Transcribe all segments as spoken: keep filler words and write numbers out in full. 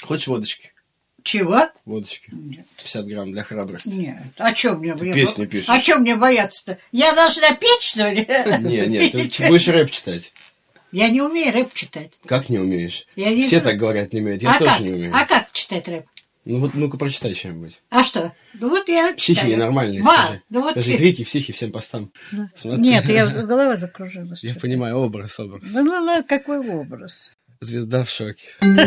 Хочешь водочки? Чего? Водочки. Нет. пятьдесят грамм для храбрости. Нет. А что мне Ты бояться? песню пишешь. А что мне бояться-то? Я должна петь, что ли? Не, не, ты будешь рэп читать. Я не умею рэп читать. Как не умеешь? Я не Все знаю. так говорят, не умеют. Я а тоже как? не умею. А как читать рэп? Ну вот, ну-ка прочитай что-нибудь. А что? Ну вот я Психи читаю. ненормальные, Ма, скажи. да вот Скажи, ты- крики, психи, всем постам. Смотри. Нет, я голова закружилась. Я что-то. понимаю, образ, образ. Ну, ну, ну, какой образ? Звезда в шоке.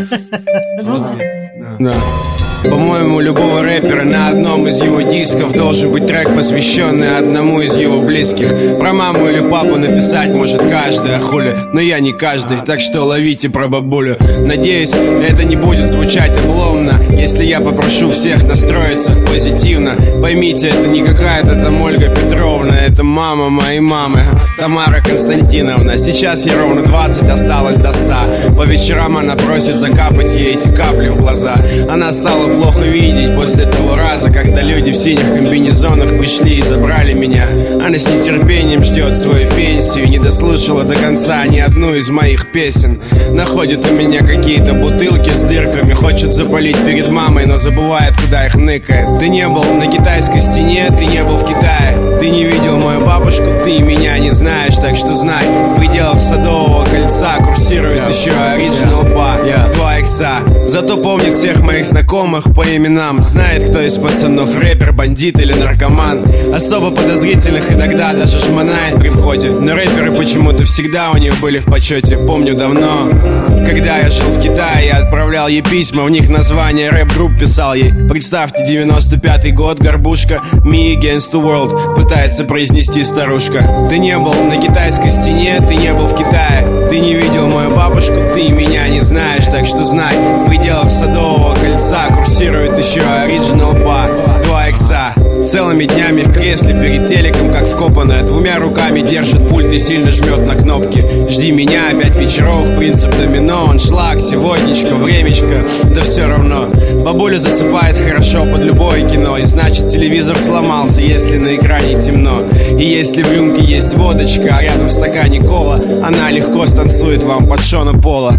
Смотри. Да. По-моему, у любого рэпера на одном из его дисков должен быть трек, посвященный одному из его близких. Про маму или папу написать может каждый, а хули, но я не каждый, так что ловите про бабулю. Надеюсь, это не будет звучать обломно, если я попрошу всех настроиться позитивно. Поймите, это не какая-то там Ольга Петровна, это мама моей мамы, Тамара Константиновна. Сейчас ей ровно двадцать, осталось до ста. По вечерам она просит закапать ей эти капли в глаза. Она стала плохо видеть после того раза, когда люди в синих комбинезонах пришли и забрали меня. Она с нетерпением ждет свою пенсию и не дослушала до конца ни одну из моих песен. Находит у меня какие-то бутылки с дырками, хочет запалить перед мамой, но забывает, куда их ныкает. Ты не был на китайской стене, ты не был в Китае, ты не видел мою бабушку, ты меня не знаешь, так что знай, в пределах Садового кольца курсирует еще оригинал ба, два икса. Зато помнит всех моих знакомых по именам, знает, кто из пацанов рэпер, бандит или наркоман. Особо подозрительных иногда даже шмонает при входе, но рэперы почему-то всегда у нее были в почете. Помню давно, когда я жил в Китае, я отправлял ей письма, в них название рэп-групп писал ей. Представьте, девяносто пятый год, горбушка, Me Against the World пытается произнести старушка. Ты не был на китайской стене, ты не был в Китае, ты не видел мою бабушку, ты меня не знаешь, так что знай, в пределах Садового кольца курсирует еще оригинал ба, два икса. Целыми днями в кресле перед телеком, как вкопанная, двумя руками держит пульт и сильно жмет на кнопки. Жди меня, опять вечеров, принцип домино, аншлаг, сегодняшко, времечко, да все равно. Бабуля засыпает хорошо под любое кино, и значит телевизор сломался, если на экране темно. И если в рюмке есть водочка, а рядом в стакане кола, она легко станцует вам под Шона Пола.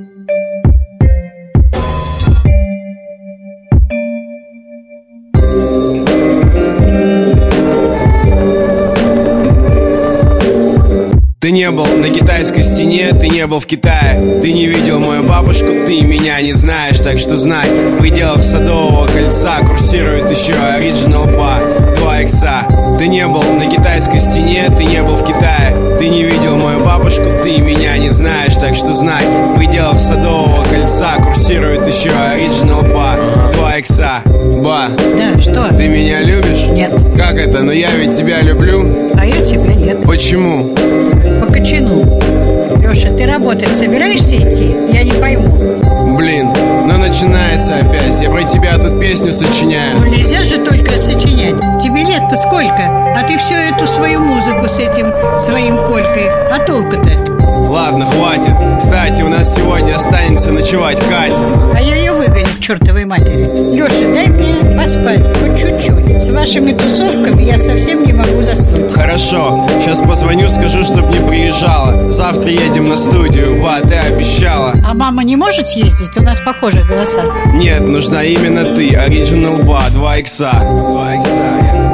Ты не был на китайской стене, ты не был в Китае, ты не видел мою бабушку, ты меня не знаешь, так что знай, в пределах Садового кольца курсирует еще оригинал ба, два икса. Ты не был на китайской стене, ты не был в Китае, ты не видел мою бабушку, ты меня не знаешь, так что знай, в пределах Садового кольца курсирует еще оригинал ба, два икса. Ба, Да, что? ты меня любишь? Нет. Как это? Но я ведь тебя люблю. А я тебя нет. Почему? По кочану. Леша, ты работать собираешься идти? Я не пойму. Блин, ну начинается опять. Я про тебя тут песню сочиняю. Ну нельзя же только сочинять. Тебе лет-то сколько? А ты всю эту свою музыку с этим своим Колькой. А толку-то? Ладно, хватит. Кстати, у нас сегодня останется ночевать Катя. А я ее выгоню к чертовой матери. Леша, дай мне поспать, хоть чуть-чуть. С вашими тусовками я совсем не могу заснуть. Хорошо, сейчас позвоню, скажу, чтоб не приезжала. Завтра едем на студию, ба, ты обещала. А мама не может съездить? У нас похожие голоса. Нет, нужна именно ты, оригинал ба, два икса. Два икса, я.